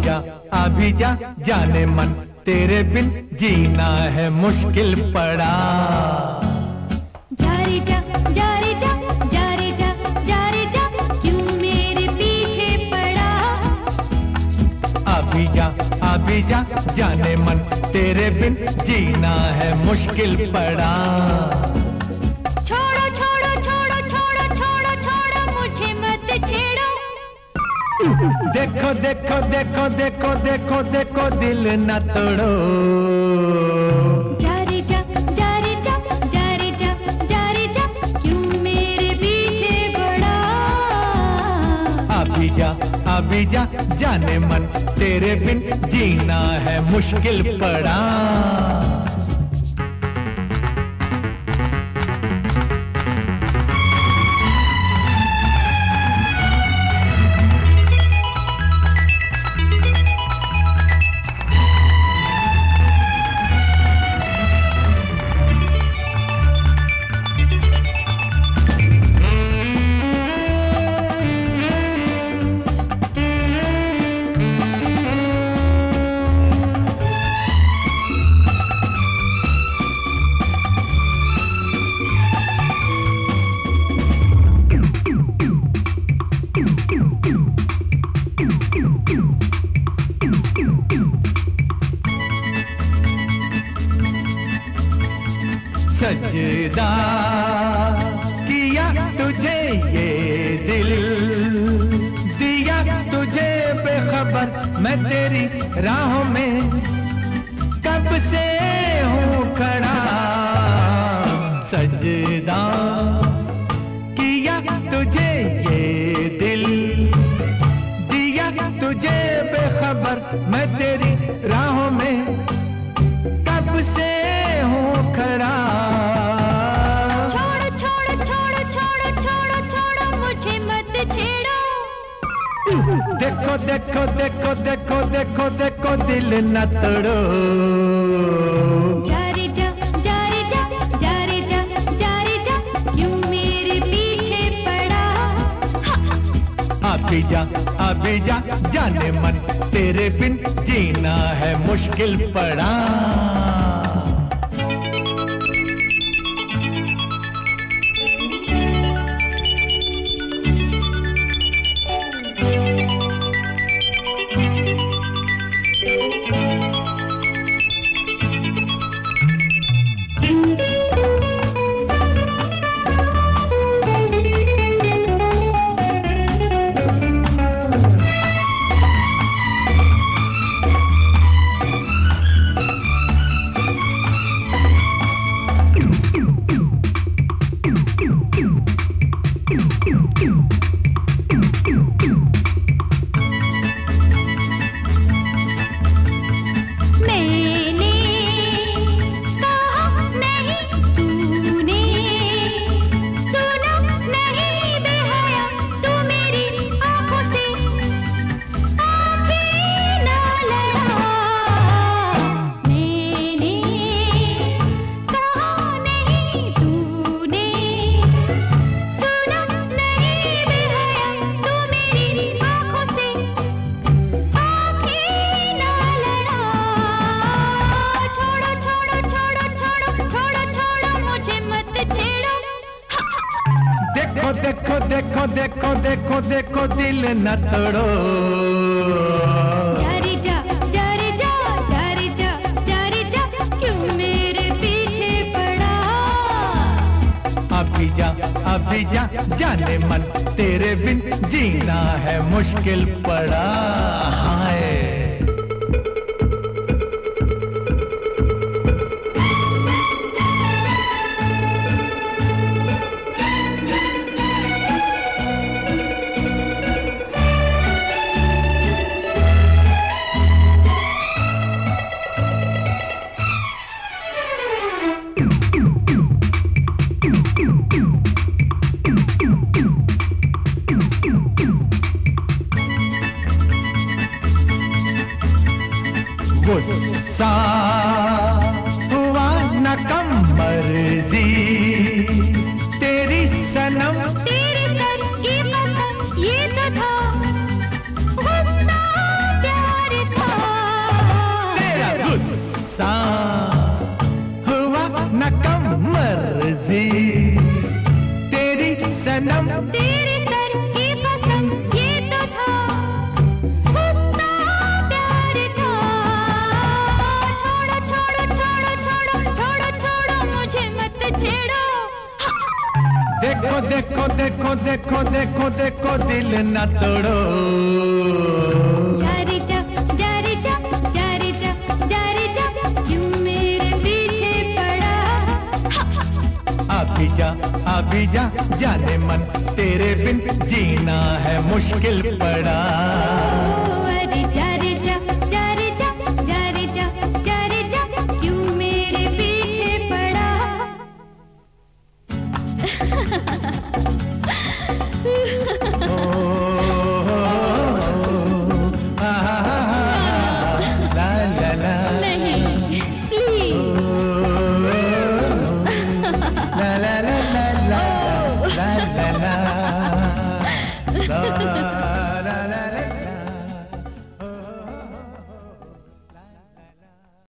जा अभी जा जाने मन, तेरे बिन जीना है मुश्किल पड़ा। जा रे जा, जा रे जा, जा रे जा, जा रे जा, क्यों मेरे पीछे पड़ा। अभी जा जाने मन, तेरे बिन जीना है मुश्किल पड़ा। छोड़ो छोड़ो छोड़ो छोड़ो छोड़ो छोड़ो मुझे मत छेड़ो। देखो देखो देखो देखो देखो देखो दिल न तोड़ो। जा रे जा, जा रे जा, जा रे जा, जा रे जा, क्यों मेरे पीछे पड़ा। अभी जा जाने मन, तेरे बिन जीना है मुश्किल पड़ा। सजदा किया तुझे ये दिल, दिया तुझे बेखबर मैं तेरी राहों में कब से हूँ खड़ा। सजदा किया तुझे ये दिल, दिया तुझे बेखबर मैं तेरी राहों में कब से हूँ खड़ा। देखो देखो देखो देखो देखो देखो दिल न तोड़ो। जा रे जा, जा रे जा, जा रे जा, जा रे जा, क्यों मेरे पीछे पड़ा। अभी जा जाने मन, तेरे बिन जीना है मुश्किल पड़ा। देखो देखो देखो देखो देखो दिल न तोड़ो। जा रे जा, जा रे जा, जा रे जा, जा रे जा, क्यों मेरे पीछे पड़ा। अभी जा जाने मन, तेरे बिन जीना है मुश्किल पड़ा। हाय गुस्सा हुआ न कम मर्जी तेरी सनम, तेरे सर की कसम ये तो था गुस्सा प्यार देखो देखो देखो दिल न तोड़ो। जा रे जा, जा रे जा, जा रे जा, जा रे जा, क्यों मेरे पीछे पड़ा? अभी जा जाने मन, तेरे बिन जीना है मुश्किल पड़ा। अरे जा रे जा, जा रे जा, जा रे जा, जा रे जा, क्यों मेरे पीछे पड़ा? नहीं, please. La la la la la la la la.